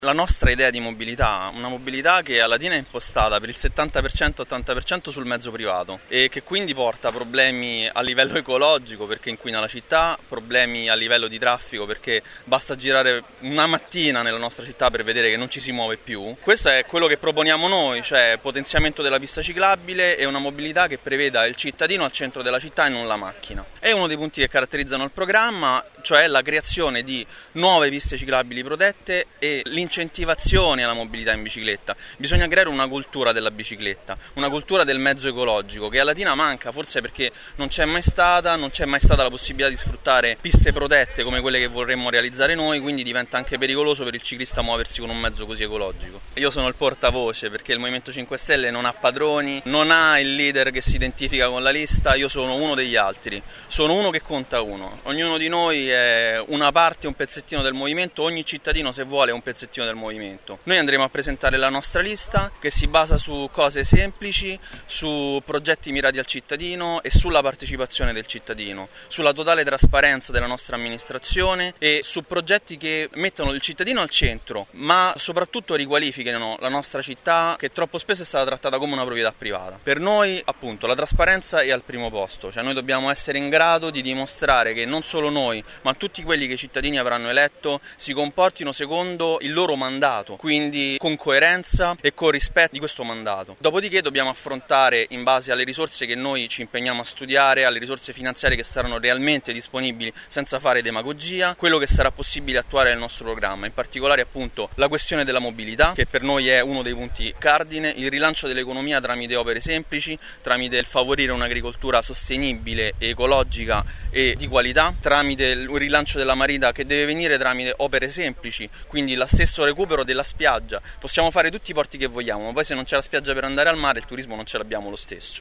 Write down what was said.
La nostra idea di mobilità, una mobilità che a Latina è impostata per il 70%-80% sul mezzo privato e che quindi porta problemi a livello ecologico perché inquina la città, problemi a livello di traffico perché basta girare una mattina nella nostra città per vedere che non ci si muove più. Questo è quello che proponiamo noi, cioè potenziamento della pista ciclabile e una mobilità che preveda il cittadino al centro della città e non la macchina. È uno dei punti che caratterizzano il programma, cioè la creazione di nuove piste ciclabili protette e l'incentivazione alla mobilità in bicicletta. Bisogna creare una cultura della bicicletta, una cultura del mezzo ecologico che a Latina manca, forse perché non c'è mai stata la possibilità di sfruttare piste protette come quelle che vorremmo realizzare noi, quindi diventa anche pericoloso per il ciclista muoversi con un mezzo così ecologico. Io sono il portavoce perché il Movimento 5 Stelle non ha padroni, non ha il leader che si identifica con la lista, io sono uno degli altri, sono uno che conta uno. Ognuno di noi è una parte, un pezzettino del movimento, ogni cittadino se vuole è un pezzettino del movimento. Noi andremo a presentare la nostra lista che si basa su cose semplici, su progetti mirati al cittadino e sulla partecipazione del cittadino, sulla totale trasparenza della nostra amministrazione e su progetti che mettono il cittadino al centro, ma soprattutto riqualificano la nostra città che troppo spesso è stata trattata come una proprietà privata. Per noi, appunto, la trasparenza è al primo posto, cioè noi dobbiamo essere in grado di dimostrare che non solo noi, ma tutti quelli che i cittadini avranno eletto si comportino secondo il loro mandato, quindi con coerenza e con rispetto di questo mandato. Dopodiché dobbiamo affrontare, in base alle risorse che noi ci impegniamo a studiare, alle risorse finanziarie che saranno realmente disponibili senza fare demagogia, quello che sarà possibile attuare nel nostro programma, in particolare appunto la questione della mobilità, che per noi è uno dei punti cardine, il rilancio dell'economia tramite opere semplici, tramite il favorire un'agricoltura sostenibile, ecologica e di qualità, tramite il rilancio della marina che deve venire tramite opere semplici, quindi lo stesso recupero della spiaggia. Possiamo fare tutti i porti che vogliamo, ma poi se non c'è la spiaggia per andare al mare il turismo non ce l'abbiamo lo stesso.